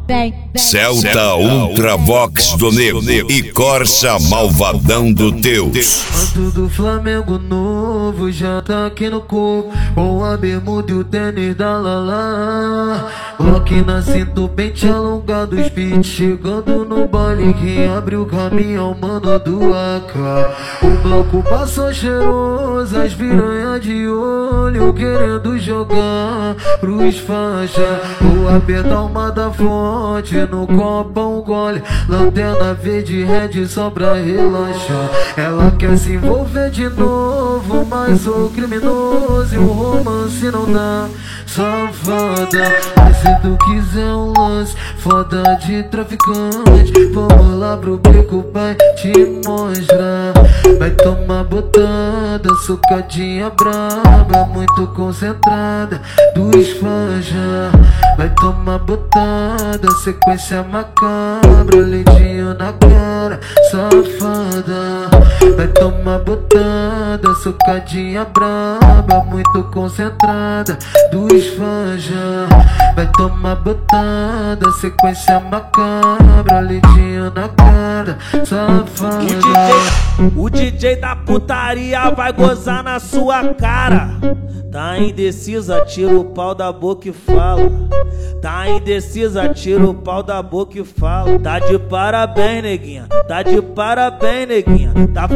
Celta Ultravox do Nego e Corsa Malvadão do Teus. Manto do Flamengo novo já tá aqui no corpo, com a bermuda e o tênis da Lala. Glock na cinta, pente alongado, speed chegando no baile. Quem abre o caminho é o mano do AK. O bloco passou cheiroso, as piranha de olho querendo jogar pros faixa. Vou apertar uma da fonte, no copo um gole, lanterna verde red só pra relaxar. Ela quer se envolver de novo, mas sou criminoso e o romance não dá. Safada, mas se tu quiser um lance foda de traficante, vamos lá pro beco, pai, te mostrar. Vai tomar botada, socadinha braba, muito concentrada, dos fãs já. Vai tomar botada, sequência macabra, leitinho na cara, safada. Vai tomar botada, socadinha braba, muito concentrada, dos fãs já. Vai tomar botada, sequência macabra, leitinho na cara, safada. O DJ da putaria vai gozar na sua cara. Tá indecisa, tira o pau da boca e fala. Tá indecisa, tira o pau da boca e fala. Tá de parabéns, neguinha. Tá de parabéns, neguinha.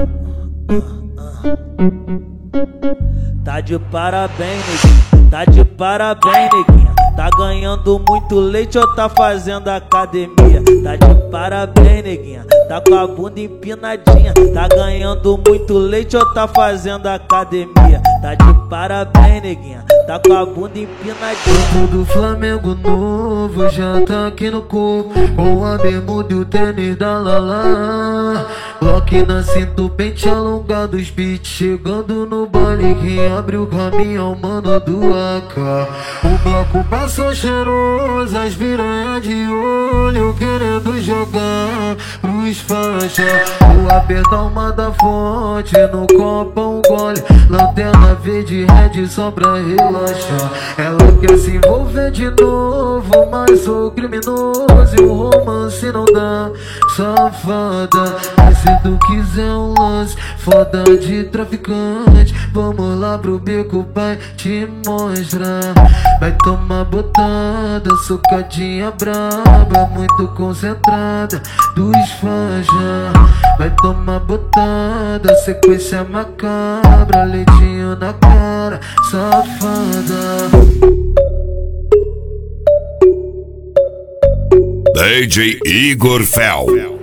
Tá de parabéns, neguinha. Tá de parabéns, neguinha. Tá ganhando muito leite ou tá fazendo academia? Tá de parabéns, neguinha. Tá com a bunda empinadinha. Tá ganhando muito leite ou tá fazendo academia? Tá de parabéns, neguinha. Tá com a bunda empinadinha. Manto do Flamengo novo já tá aqui no corpo, com a bermuda e o tênis da Lala. Glock na cinta, pente alongado, speed chegando no baile. Quem abre o caminho é o mano do AK. O bloco passou cheiroso, as piranha de olho querendo jogar pros faixa. Vou apertar uma da fonte, no copo um gole, lanterna verde red só pra relaxar. Ela quer se envolver de novo, mas sou criminoso e o romance não dá. Safada, mas se tu quiser um lance foda de traficante, vamos lá pro beco, pai, te mostrar. Vai tomar botada, socadinha braba, muito concentrada, dos fãs já. Vai tomar botada, sequência macabra, leitinho na cara, safada. DJ Igor Fel.